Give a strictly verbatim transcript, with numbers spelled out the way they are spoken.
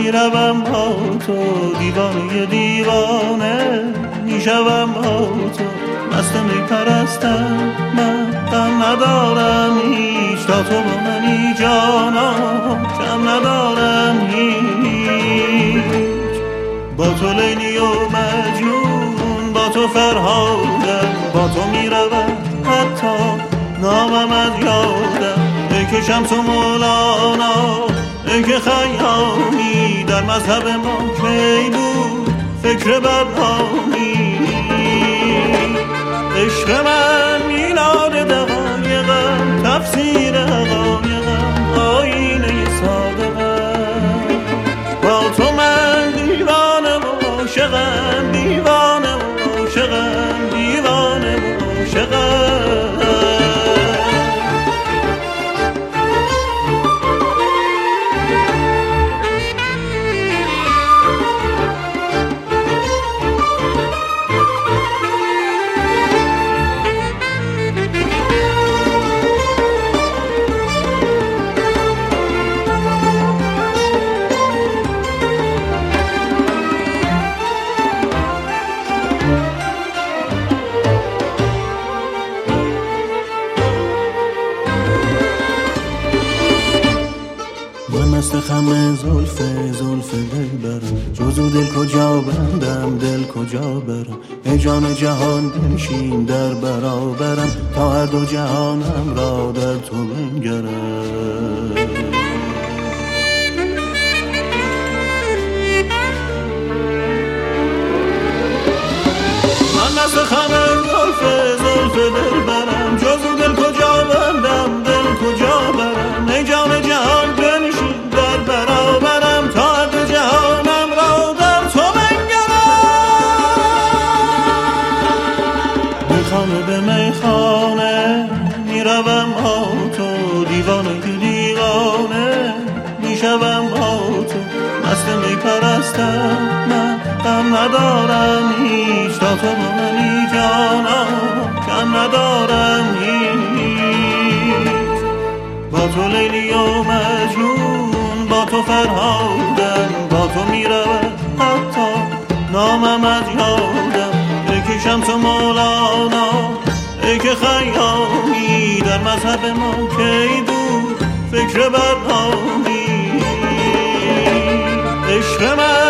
میروم با تو دیوانه دیوانه میشوم با تو مست میپرستم من غم ندارم هیچ تا تو با منی جانا کم ندارم هیچ با تو لیلی و مجنون با تو فرهادم با تو میروم حتی نامم از یادم ای که شمس و مولانا ای که خیامی در مذهب ما کی بود فکر بدنامی عشق من میلاد دقایقم تفسیر حقایقم آینه صادقم با تو من دیوانه و عاشقم دیوانه و عاشقم دیوانه و عاشقم خم زلف زلف دل برم جزو دل کجا بندم دل کجا برم ای جان جهان بنشین در برابرم تا هر دو جهانم را در تو بنگرم من مست خم زلف زلف دل برم جزو دل کجا بندم دل کجا برم ای جان جهان بنشین برابرم تا دو جهانم را در تو بنگرم میخانه به میخانه میروم با تو دیوانه که دیوانه میشوم با تو مست میپرستم من غم ندارم هیچ تا تو با منی جانا کم ندارم هیچ با تو لیلی و مجنون با تو فرهادم با تو میرود حتی نامم از یادم ای که شمس و مولانا ای که خیامی در مذهب ما کی بود فکر بدنامی عشق من